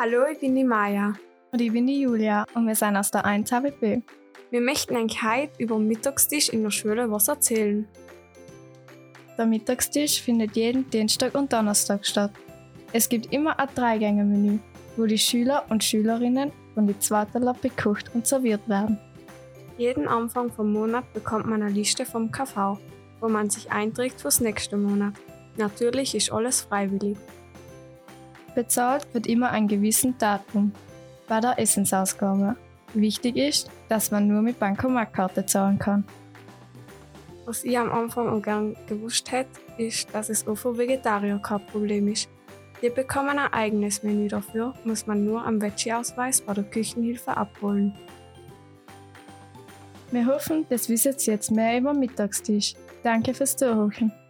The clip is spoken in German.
Hallo, ich bin die Maja. Und ich bin die Julia und wir sind aus der 1 HWB. Wir möchten euch heute über den Mittagstisch in der Schule was erzählen. Der Mittagstisch findet jeden Dienstag und Donnerstag statt. Es gibt immer ein 3-Gänge-Menü, wo die Schüler und Schülerinnen von die Zweiterler bekocht und serviert werden. Jeden Anfang vom Monat bekommt man eine Liste vom KV, wo man sich einträgt fürs nächste Monat. Natürlich ist alles freiwillig. Bezahlt wird immer ein gewissen Datum bei der Essensausgabe. Wichtig ist, dass man nur mit Bankomatkarte zahlen kann. Was ich am Anfang auch gern gewusst hätte, ist, dass es auch für Vegetarier kein Problem ist. Die bekommen ein eigenes Menü dafür, muss man nur am Veggie-Ausweis bei der Küchenhilfe abholen. Wir hoffen, das wisst ihr jetzt mehr über den Mittagstisch. Danke fürs Zuhören.